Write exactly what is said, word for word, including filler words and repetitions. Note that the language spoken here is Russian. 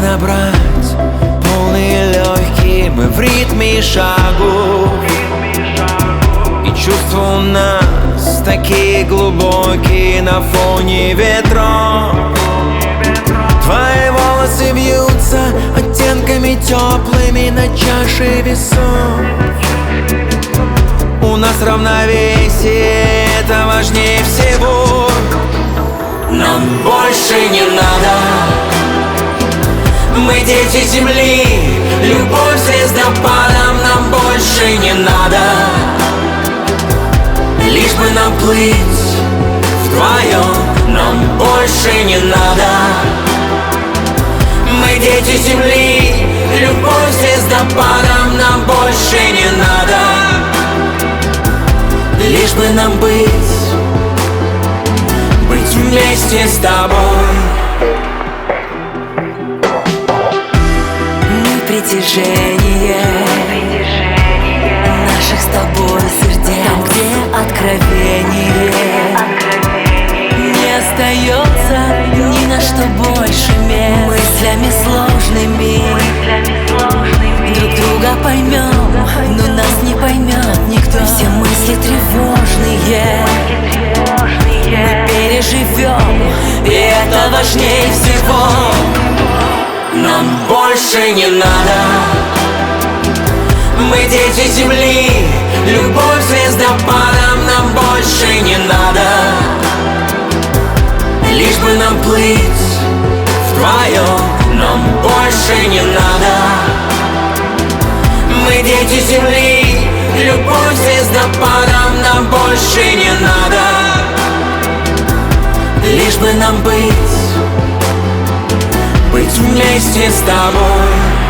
набрать полные легкие, мы в ритме шагу. И чувства у нас такие глубокие на фоне ветров. Твои волосы вьются оттенками теплыми на чаше весов. У нас равновесие, это важнее всего. Нам больше не надо, мы дети земли, любовь звездопадом. Нам больше не надо, лишь бы нам плыть вдвоем. Нам больше не надо, мы дети земли, любовь звездопадом. Нам больше не надо, лишь бы нам быть, быть вместе с тобой. Мы притяжение наших с тобой сердец. Там, где откровение не остается ни на что больше мест. Мыслями сложными друг друга поймем, но нас не поймет никто. Все мысли тревожные мы переживем, и это важнее всего. Нам больше не надо, мы дети земли, любовь звездопадом. Нам больше не надо, лишь бы нам плыть вдвоем. Нам больше не надо, мы дети земли, любовь звездопадом. Нам больше не надо, лишь бы нам быть, быть вместе с тобой.